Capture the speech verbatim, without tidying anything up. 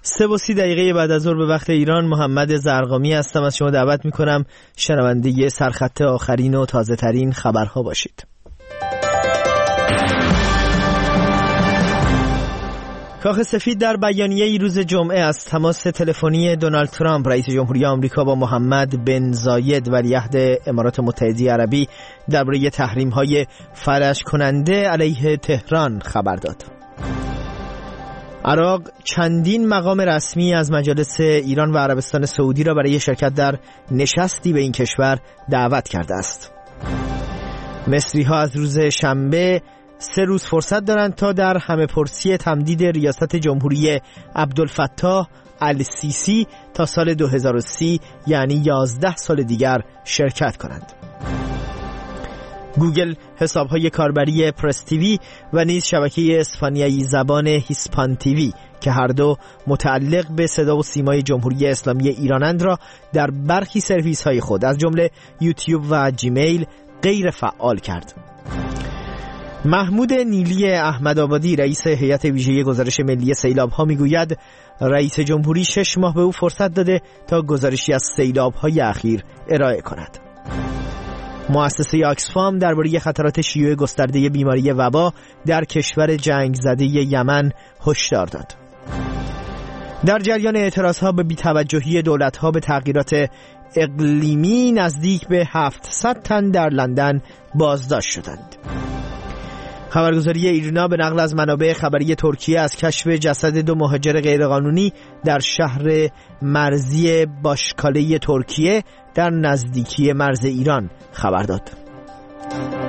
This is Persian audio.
سه و سی دقیقه بعد از ظهر به وقت ایران، محمد زرقامی هستم. از شما دعوت میکنم شنونده سرخط آخرین و تازه ترین خبرها باشید. کاخ سفید در بیانیه‌ای روز جمعه از تماس تلفنی دونالد ترامپ رئیس جمهوری آمریکا با محمد بن زاید ولیعهد امارات متحده عربی درباره تحریم‌های فلج کننده علیه تهران خبر داد. عراق چندین مقام رسمی از مجالس ایران و عربستان سعودی را برای شرکت در نشستی به این کشور دعوت کرده است. مصری‌ها از روز شنبه سه روز فرصت دارند تا در همه پرسی تمدید ریاست جمهوری عبدالفتاح السیسی تا سال دو هزار و سی، یعنی یازده سال دیگر، شرکت کنند. گوگل حساب‌های کاربری پرس تیوی و نیز شبکه اسپانیایی زبان هیسپان تیوی که هر دو متعلق به صدا و سیمای جمهوری اسلامی ایرانند را در برخی سرویس‌های خود از جمله یوتیوب و جیمیل غیر فعال کرد. محمود نیلی احمدآبادی رئیس هیئت ویژه گزارش ملی سیلاب‌ها میگوید رئیس جمهوری شش ماه به او فرصت داده تا گزارشی از سیلاب‌های اخیر ارائه کند. مؤسسه آکسفام درباره خطرات شیوع گسترده بیماری وبا در کشور جنگ زده یمن هشدار داد. در جریان اعتراضها به بی‌توجهی دولت‌ها به تغییرات اقلیمی نزدیک به هفتصد تن در لندن بازداشت شدند. خبرگزاری ایرنا به نقل از منابع خبری ترکیه از کشف جسد دو مهاجر غیرقانونی در شهر مرزی باشکاله ترکیه در نزدیکی مرز ایران خبر داد.